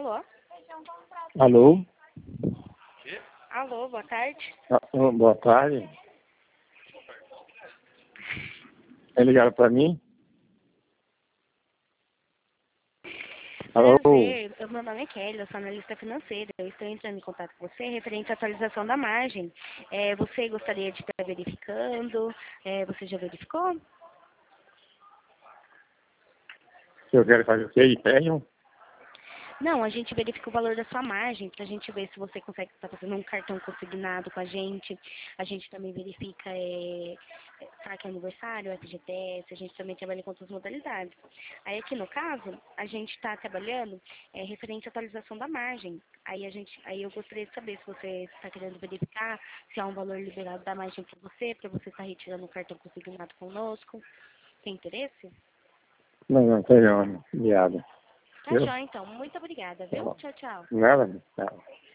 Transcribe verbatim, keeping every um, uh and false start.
Alô? Alô? Alô, boa tarde. Ah, boa tarde. É ligado para mim? Alô? Prazer, eu- meu nome é Kelly, eu sou analista financeira. Eu estou entrando em contato com você referente à atualização da margem. É, você gostaria de estar verificando? É, você já verificou? Eu quero fazer o quê? Empréstimo? Não, a gente verifica o valor da sua margem, para a gente ver se você consegue estar fazendo um cartão consignado com a gente. A gente também verifica é, é, saque aniversário, F G T S, a gente também trabalha com outras modalidades. Aí aqui no caso, a gente está trabalhando é, referente à atualização da margem. Aí, a gente, aí eu gostaria de saber se você está querendo verificar se há um valor liberado da margem para você, para você estar retirando um cartão consignado conosco. Tem interesse? Não, não, tenho, obrigado. Tá Viu? jóia, então. Muito obrigada, Tá viu? bom. Tchau, tchau. Nada, tchau.